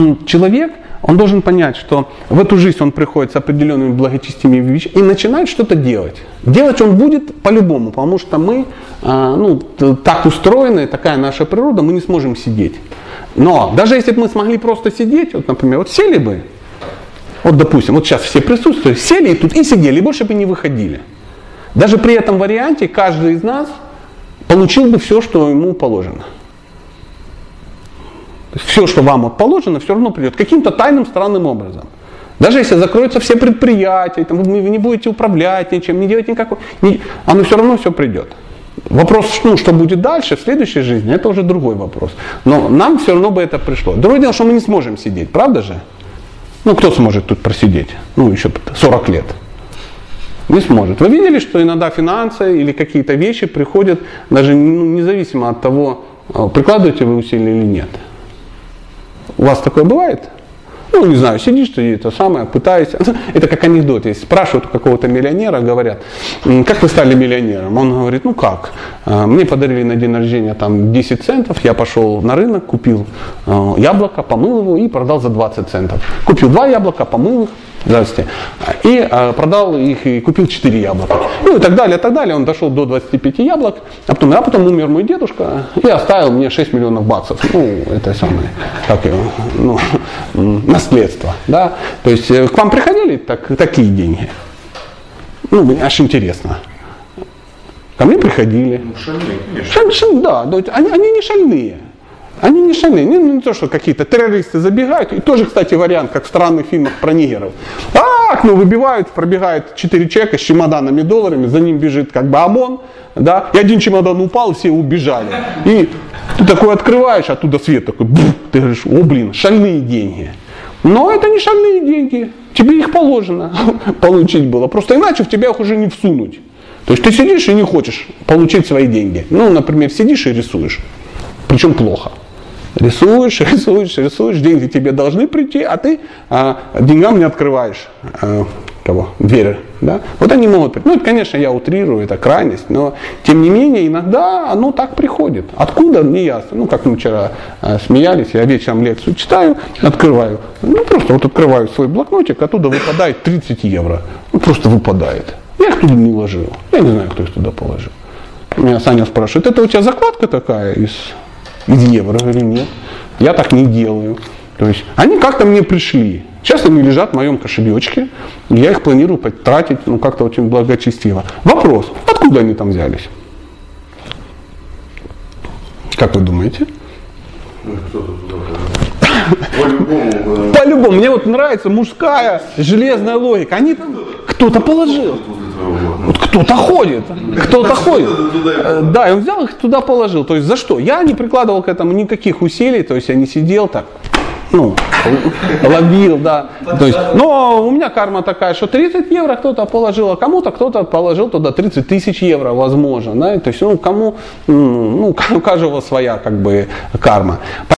человек, он должен понять, что в эту жизнь он приходит с определенными благочестивыми вещами и начинает что-то делать. Делать он будет по-любому, потому что мы так устроены, такая наша природа, мы не сможем сидеть. Но даже если бы мы смогли просто сидеть, вот, например, вот сели бы, вот допустим, вот сейчас все присутствуют, сели тут и сидели, и больше бы не выходили. Даже при этом варианте каждый из нас получил бы все, что ему положено. То есть все, что вам положено, все равно придет каким-то тайным, странным образом. Даже если закроются все предприятия, там, вы не будете управлять ничем, не делать никакого, оно все равно все придет. Вопрос, что будет дальше, в следующей жизни, это уже другой вопрос. Но нам все равно бы это пришло. Другое дело, что мы не сможем сидеть, правда же? Кто сможет тут просидеть? Еще 40 лет. Не сможет. Вы видели, что иногда финансы или какие-то вещи приходят, даже независимо от того, прикладываете вы усилия или нет. У вас такое бывает? Не знаю, сидишь ты это самое, пытаешься. Это как анекдот есть. Спрашивают у какого-то миллионера, говорят, как вы стали миллионером? Он говорит, как? Мне подарили на день рождения 10 центов, я пошел на рынок, купил яблоко, помыл его и продал за 20 центов. Купил 2 яблока, помыл их. Здравствуйте. И продал их и купил 4 яблока. И так далее, так далее. Он дошел до 25 яблок, а потом умер мой дедушка и оставил мне 6 миллионов баксов. Это самое, наследство. Да? То есть к вам приходили такие деньги? Аж интересно. Ко мне приходили. Шальные, да, они не шальные. Они не шальные, не то, что какие-то террористы забегают, и тоже, кстати, вариант, как в странных фильмах про нигеров. Выбивают, пробегает 4 человека с чемоданами долларами, за ним бежит ОМОН, да, и один чемодан упал, все убежали. И ты такой открываешь, оттуда свет такой, ты говоришь, шальные деньги. Но это не шальные деньги, тебе их положено получить было, просто иначе в тебя их уже не всунуть. То есть ты сидишь и не хочешь получить свои деньги. Например, сидишь и рисуешь, причем плохо. Рисуешь, деньги тебе должны прийти, а ты деньгам не открываешь двери. Да? Вот они могут прийти. Это, конечно, я утрирую, это крайность, но тем не менее иногда оно так приходит. Откуда, не ясно. Как мы вчера смеялись, я вечером лекцию читаю, открываю. Просто открываю свой блокнотик, оттуда выпадает 30 евро. Просто выпадает. Я их туда не ложил. Я не знаю, кто их туда положил. Меня Саня спрашивает, это у тебя закладка такая из евро? Я говорю, нет, я так не делаю. То есть они как-то мне пришли. Сейчас они лежат в моем кошелечке, и я их планирую потратить как-то очень благочестиво. Вопрос, откуда они там взялись? Как вы думаете? По-любому. Мне нравится мужская железная логика. Они кто-то положил. Кто-то ходит. Да, и он взял их туда положил. То есть за что? Я не прикладывал к этому никаких усилий, то есть я не сидел так, ловил, да. То есть, но у меня карма такая, что 30 евро кто-то положил, а кому-то кто-то положил туда 30 тысяч евро, возможно. Да? То есть, у каждого своя карма.